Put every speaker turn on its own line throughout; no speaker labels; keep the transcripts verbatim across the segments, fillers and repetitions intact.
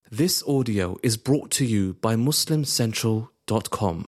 This audio is brought to you by Muslim Central dot com.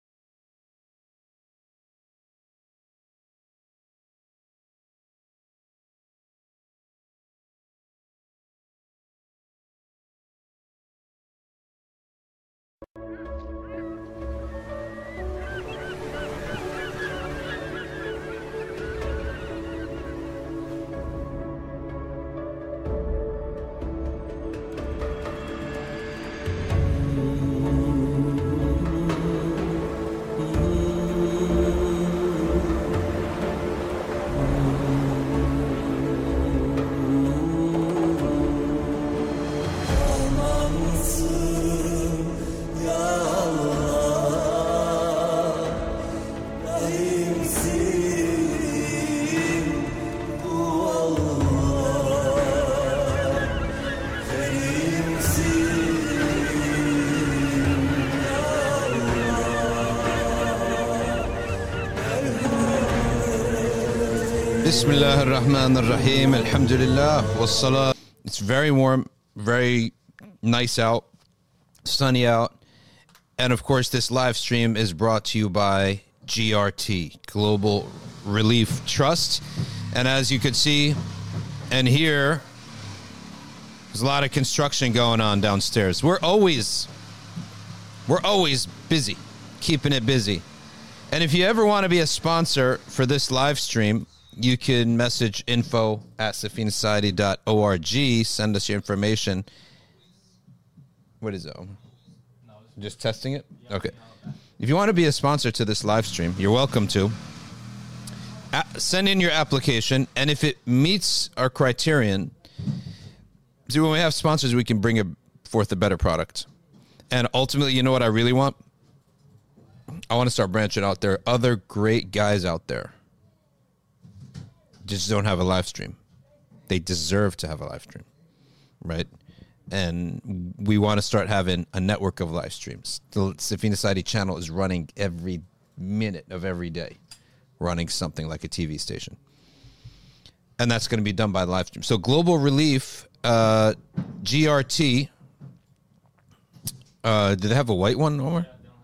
Bismillah ar-Rahman ar-Rahim, alhamdulillah, wassalam. It's very warm, very nice out, sunny out. And of course, this live stream is brought to you by G R T, Global Relief Trust. And as you could see and hear, there's a lot of construction going on downstairs. We're always, we're always busy, keeping it busy. And if you ever want to be a sponsor for this live stream, you can message info at safina society dot org. Send us your information. What is it? Just testing it? Okay. If you want to be a sponsor to this live stream, you're welcome to. A- send in your application, and if it meets our criterion, see, when we have sponsors, we can bring a, forth a better product. And ultimately, you know what I really want? I want to start branching out. There are other great guys out there. Just don't have a live stream. They deserve to have a live stream, right? And we want to start having a network of live streams. The Safina Society channel is running every minute of every day, running something like a T V station. And that's going to be done by live stream. So Global Relief, uh, G R T, uh, do they have a white one, Omar?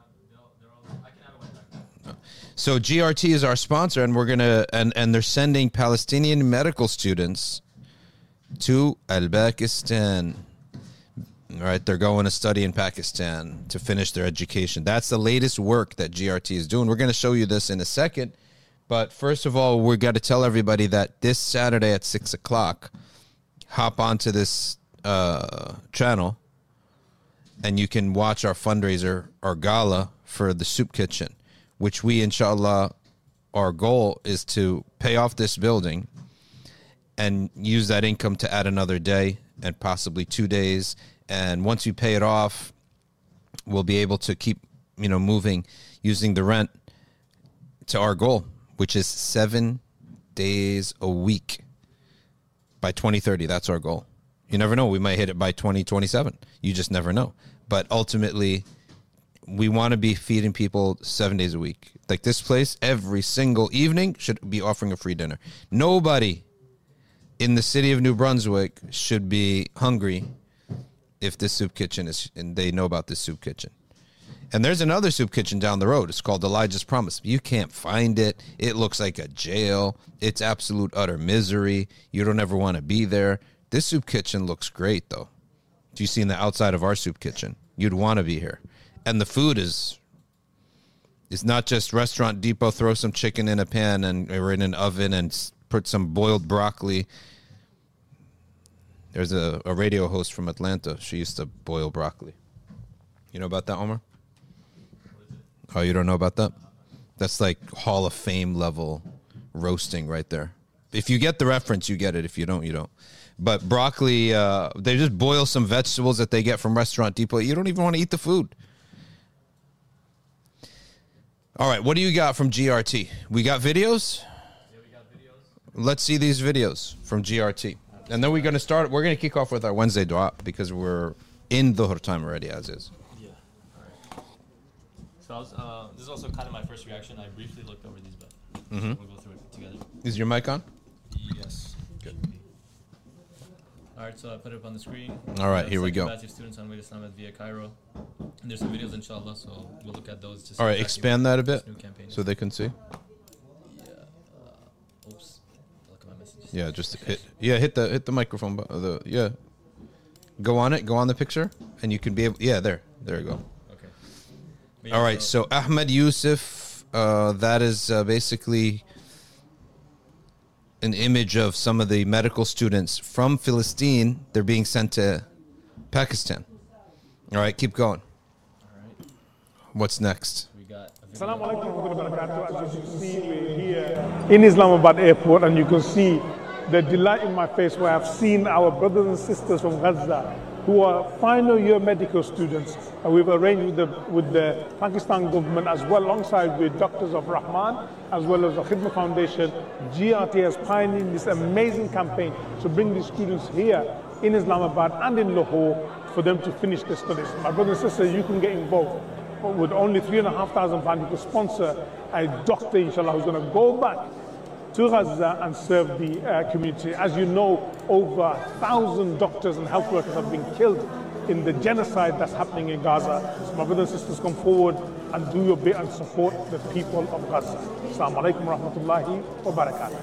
So G R T is our sponsor, and we're gonna and, and they're sending Palestinian medical students to Al-Pakistan. All right, they're going to study in Pakistan to finish their education. That's the latest work that G R T is doing. We're going to show you this in a second, but first of all, we've got to tell everybody that this Saturday at six o'clock, hop onto this uh, channel, and you can watch our fundraiser, our gala for the soup kitchen, which we, inshallah, our goal is to pay off this building and use that income to add another day and possibly two days. And once we pay it off, we'll be able to keep, you know, moving, using the rent to our goal, which is seven days a week by twenty thirty. That's our goal. You never know. We might hit it by twenty twenty-seven. You just never know. But ultimately, we want to be feeding people seven days a week. Like this place, every single evening should be offering a free dinner. Nobody in the city of New Brunswick should be hungry if this soup kitchen is, and they know about this soup kitchen. And there's another soup kitchen down the road. It's called Elijah's Promise. You can't find it. It looks like a jail. It's absolute utter misery. You don't ever want to be there. This soup kitchen looks great, though. If you've seen the outside of our soup kitchen, you'd want to be here. And the food is is not just Restaurant Depot, throw some chicken in a pan and or in an oven and put some boiled broccoli. There's a, a radio host from Atlanta. She used to boil broccoli. You know about that, Omar? Oh, you don't know about that? That's like Hall of Fame level roasting right there. If you get the reference, you get it. If you don't, you don't. But broccoli, uh, they just boil some vegetables that they get from Restaurant Depot. You don't even want to eat the food. All right, what do you got from G R T? We got videos?
Yeah, we got videos.
Let's see these videos from G R T. And then we're going to start, we're going to kick off with our Wednesday dua because we're in Dhuhr time already, as is.
Yeah. All right. So I was, uh, this is also kind of my first reaction. I briefly looked over these, but
Mm-hmm.
we'll go through it together.
Is your mic on?
Yes.
Good.
All right, so I put it up on the screen.
All right,
Uh,
here we
second
go.
batch of students on Way to Islam at Via Cairo. And there's some videos, inshallah, so we'll look at those. To see
All right,
exactly
expand
what
that a
this
bit
new campaign is.
so they can see.
Yeah. Uh, oops. Look at my messages.
Yeah, just hit. Yeah, hit the hit the microphone. bu- The yeah. Go on it. Go on the picture, and you can be able. Yeah, there. There you go.
Okay. But yeah,
All right. So Ahmed Yusuf, uh, that is uh, basically an image of some of the medical students from Philistine. They're being sent to Pakistan. All right, keep going.
All right.
What's next?
We got a video.
Assalamu alaikum wa rahmatullahi wa barakatuh. As you can see, we're here in Islamabad airport, and you can see the delight in my face where I've seen our brothers and sisters from Gaza who are final year medical students, and we've arranged with the, with the Pakistan government as well, alongside with Doctors of Rahman, as well as the Khidma Foundation. G R T has pioneered this amazing campaign to bring these students here in Islamabad and in Lahore for them to finish their studies. My brothers and sisters, you can get involved. With only three and a half thousand pounds, you can sponsor a doctor, inshallah, who's going to go back to Gaza and serve the uh, community. As you know, over a thousand doctors and health workers have been killed in the genocide that's happening in Gaza. So my brothers and sisters, come forward and do your bit and support the people of Gaza. Assalamu alaikum wa rahmatullahi wa barakatuh.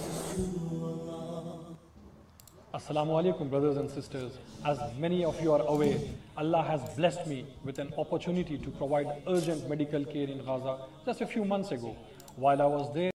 Assalamu alaikum, brothers and sisters. As many of you are aware, Allah has blessed me with an opportunity to provide urgent medical care in Gaza just a few months ago. While I was there,